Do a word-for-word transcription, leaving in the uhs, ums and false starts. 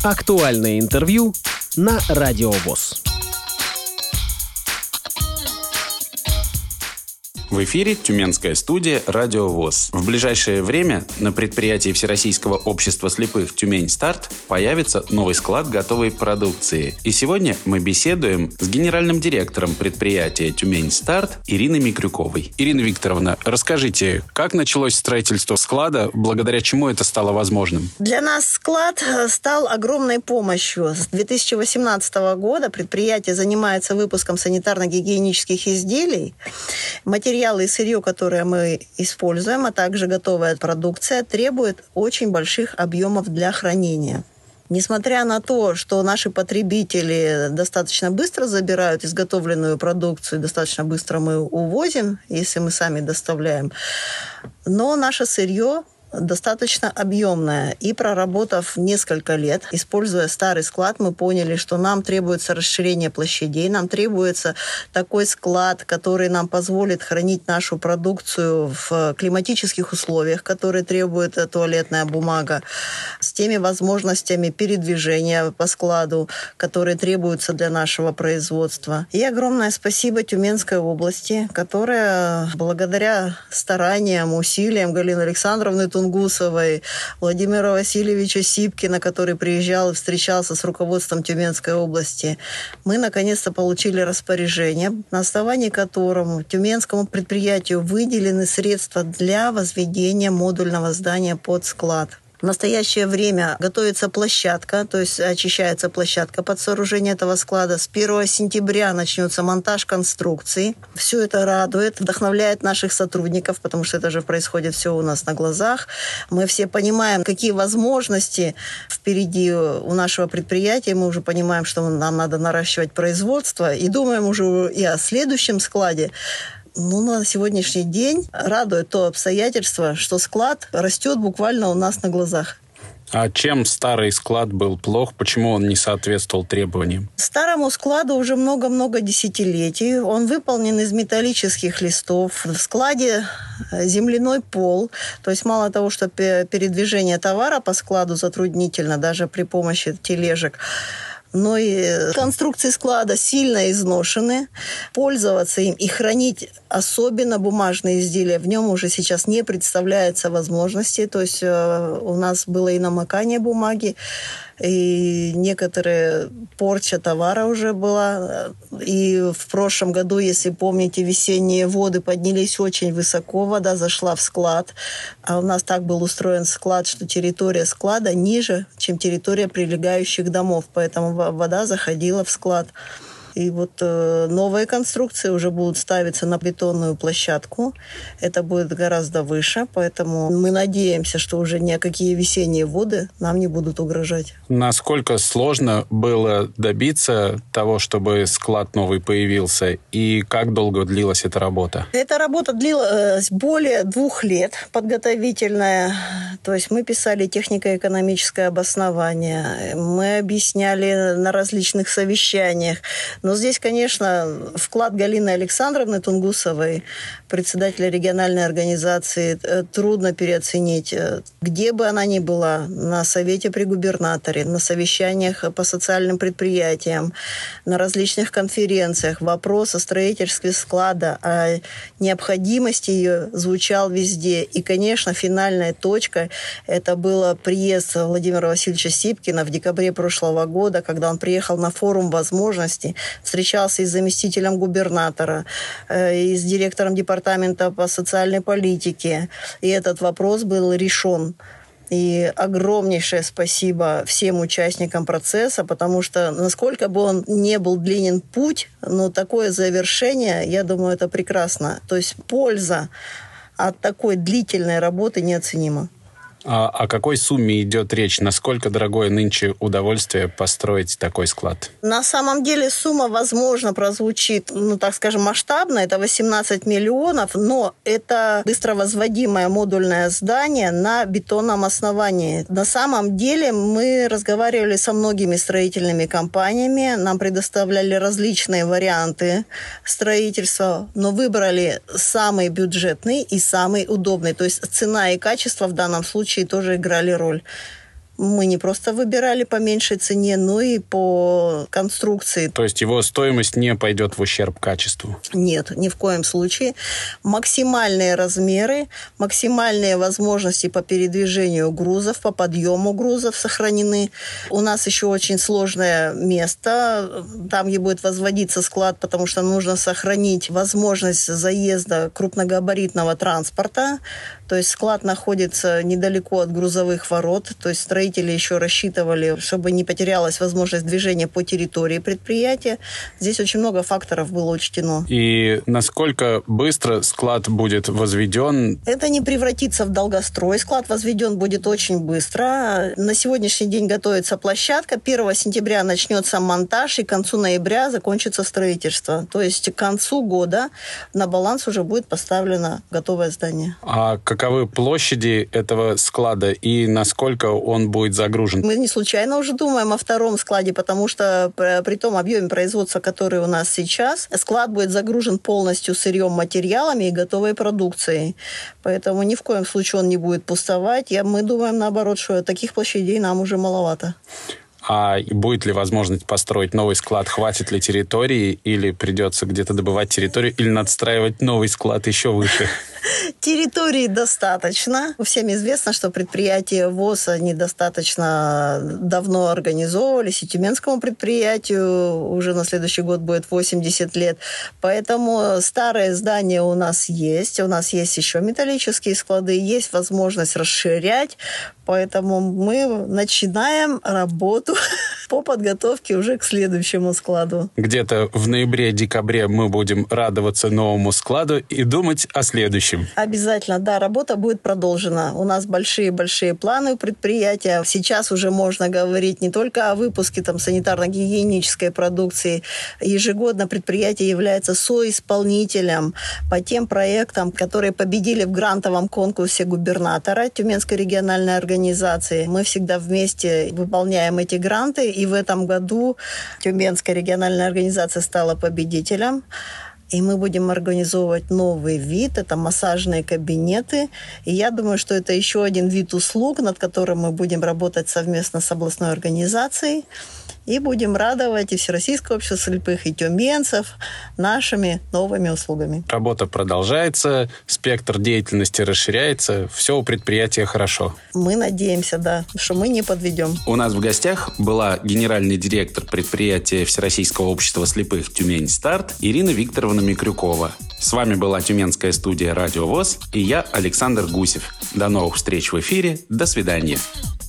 Актуальное интервью на Радио ВОС. В эфире Тюменская студия «Радио ВОС». В ближайшее время на предприятии Всероссийского общества слепых «Тюмень-Старт» появится новый склад готовой продукции. И сегодня мы беседуем с генеральным директором предприятия «Тюмень-Старт» Ириной Микрюковой. Ирина Викторовна, расскажите, как началось строительство склада, благодаря чему это стало возможным? Для нас склад стал огромной помощью. С две тысячи восемнадцатого года предприятие занимается выпуском санитарно-гигиенических изделий. Материалы и сырье, которое мы используем, а также готовая продукция, требует очень больших объемов для хранения. Несмотря на то, что наши потребители достаточно быстро забирают изготовленную продукцию, достаточно быстро мы увозим, если мы сами доставляем, но наше сырье достаточно объемная. И проработав несколько лет, используя старый склад, мы поняли, что нам требуется расширение площадей, нам требуется такой склад, который нам позволит хранить нашу продукцию в климатических условиях, которые требует туалетная бумага, с теми возможностями передвижения по складу, которые требуются для нашего производства. И огромное спасибо Тюменской области, которая благодаря стараниям, усилиям Галины Александровны Тунгусовой, Владимира Васильевича Сипкина, который приезжал и встречался с руководством Тюменской области, мы наконец-то получили распоряжение, на основании которому Тюменскому предприятию выделены средства для возведения модульного здания под склад. В настоящее время готовится площадка, то есть очищается площадка под сооружение этого склада. С первого сентября начнется монтаж конструкции. Все это радует, вдохновляет наших сотрудников, потому что это же происходит все у нас на глазах. Мы все понимаем, какие возможности впереди у нашего предприятия. Мы уже понимаем, что нам надо наращивать производство, и думаем уже и о следующем складе. Ну, на сегодняшний день радует то обстоятельство, что склад растет буквально у нас на глазах. А чем старый склад был плох? Почему он не соответствовал требованиям? Старому складу уже много-много десятилетий. Он выполнен из металлических листов. В складе земляной пол. То есть мало того, что передвижение товара по складу затруднительно, даже при помощи тележек, но и конструкции склада сильно изношены. Пользоваться им и хранить особенно бумажные изделия в нем уже сейчас не представляется возможности. То есть э, у нас было и намокание бумаги, и некоторые порча товара уже была. И в прошлом году, если помните, весенние воды поднялись очень высоко, вода зашла в склад. А у нас так был устроен склад, что территория склада ниже, чем территория прилегающих домов. Поэтому вода заходила в склад. И вот э, новые конструкции уже будут ставиться на бетонную площадку. Это будет гораздо выше, поэтому мы надеемся, что уже ни о какие весенние воды нам не будут угрожать. Насколько сложно было добиться того, чтобы склад новый появился, и как долго длилась эта работа? Эта работа длилась более двух лет, подготовительная. То есть мы писали технико-экономическое обоснование, мы объясняли на различных совещаниях. Но здесь, конечно, вклад Галины Александровны Тунгусовой, председателя региональной организации, трудно переоценить. Где бы она ни была, на совете при губернаторе, на совещаниях по социальным предприятиям, на различных конференциях, вопрос о строительстве склада, о необходимости ее звучал везде. И, конечно, финальная точка – это был приезд Владимира Васильевича Сипкина в декабре прошлого года, когда он приехал на форум возможностей, встречался и с заместителем губернатора, и с директором департамента по социальной политике. И этот вопрос был решен. И огромнейшее спасибо всем участникам процесса, потому что, насколько бы он не был длинен путь, но такое завершение, я думаю, это прекрасно. То есть польза от такой длительной работы неоценима. А о какой сумме идет речь? Насколько дорогое нынче удовольствие построить такой склад? На самом деле сумма, возможно, прозвучит, ну, так скажем, масштабно. Это восемнадцать миллионов, но это быстровозводимое модульное здание на бетонном основании. На самом деле мы разговаривали со многими строительными компаниями, нам предоставляли различные варианты строительства, но выбрали самый бюджетный и самый удобный. То есть цена и качество в данном случае тоже играли роль. Мы не просто выбирали по меньшей цене, но и по конструкции. То есть его стоимость не пойдет в ущерб качеству? Нет, ни в коем случае. Максимальные размеры, максимальные возможности по передвижению грузов, по подъему грузов сохранены. У нас еще очень сложное место, там, где будет возводиться склад, потому что нужно сохранить возможность заезда крупногабаритного транспорта. То есть склад находится недалеко от грузовых ворот, то есть строители еще рассчитывали, чтобы не потерялась возможность движения по территории предприятия. Здесь очень много факторов было учтено. И насколько быстро склад будет возведен? Это не превратится в долгострой. Склад возведен будет очень быстро. На сегодняшний день готовится площадка. первого сентября начнется монтаж, и к концу ноября закончится строительство. То есть к концу года на баланс уже будет поставлено готовое здание. А каковы площади этого склада и насколько он будет загружен? Мы не случайно уже думаем о втором складе, потому что при том объеме производства, который у нас сейчас, склад будет загружен полностью сырьем, материалами и готовой продукцией. Поэтому ни в коем случае он не будет пустовать. И мы думаем, наоборот, что таких площадей нам уже маловато. А будет ли возможность построить новый склад? Хватит ли территории? Или придется где-то добывать территорию? Или надстраивать новый склад еще выше? Территории достаточно. Всем известно, что предприятия ВОС, они достаточно давно организовывались. И Тюменскому предприятию уже на следующий год будет восемьдесят лет. Поэтому старые здания у нас есть. У нас есть еще металлические склады. Есть возможность расширять. Поэтому мы начинаем работу по подготовке уже к следующему складу. Где-то в ноябре-декабре мы будем радоваться новому складу и думать о следующем. Обязательно, да, работа будет продолжена. У нас большие-большие планы у предприятия. Сейчас уже можно говорить не только о выпуске там, санитарно-гигиенической продукции. Ежегодно предприятие является соисполнителем по тем проектам, которые победили в грантовом конкурсе губернатора Тюменской региональной организации. Мы всегда вместе выполняем эти гранты, и в этом году Тюменская региональная организация стала победителем. И мы будем организовывать новый вид, это массажные кабинеты. И я думаю, что это еще один вид услуг, над которым мы будем работать совместно с областной организацией. И будем радовать и Всероссийское общество слепых, и тюменцев нашими новыми услугами. Работа продолжается, спектр деятельности расширяется, все у предприятия хорошо. Мы надеемся, да, что мы не подведем. У нас в гостях была генеральный директор предприятия Всероссийского общества слепых «Тюмень Старт» Ирина Викторовна Микрюкова. С вами была Тюменская студия «Радио ВОС» и я, Александр Гусев. До новых встреч в эфире. До свидания.